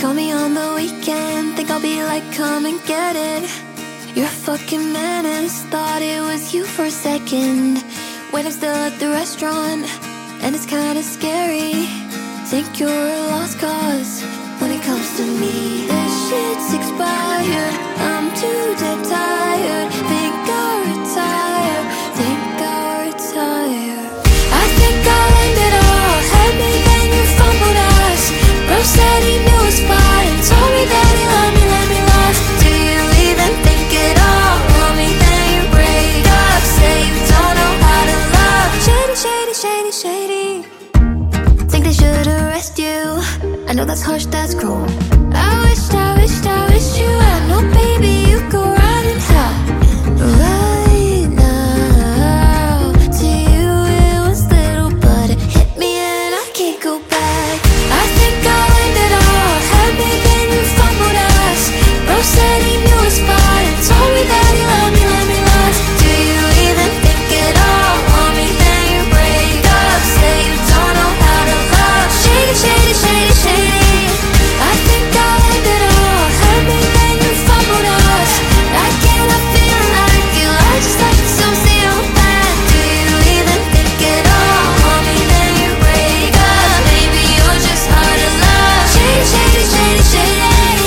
Call me on the weekend, think I'll be like, come and get it. You're a fucking menace, thought it was you for a second. When I'm still at the restaurant, and it's kinda scary. Think you're a lost cause when it comes to me. This shit's expired, I'm too damn tired. Think I'll retire, think I'll retire. I think I'll end it all, had me then you fumbled us. Bro said he knew a spot and told me that he loved me, let me lost. Do you even think at all? Want me then you break up, say you don't know how to love. Shady, shady, shady, shady. Think they should arrest you, I know that's harsh, that's cruel. I wish you had no baby, you go right in hell. Right now, to you it was little, but it hit me and I can't go back. I think I'll end it all, had me then you fumbled us. Bro said he knew a spot and told me that he loved me, let me lost. Do you even think at all? Want me then you break up, say you don't know how to love. Shady, shady, shady, shady. I think I'll end it all, had me then you fumbled us. I cannot feel like you, I just like a sociopath. Do you even think at all? Want me then you break up, maybe you're just hard to love. Shady, shady, shady, shady.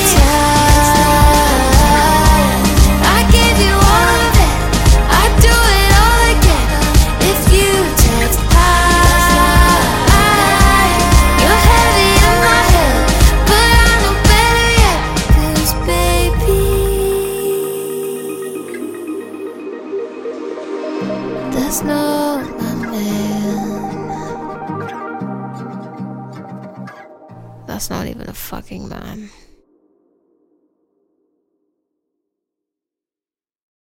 I gave you all of it, I'd do it all again. If you text high, you're heavy in my head, but I know better yet. 'Cause baby, that's not my man. That's not even a fucking man.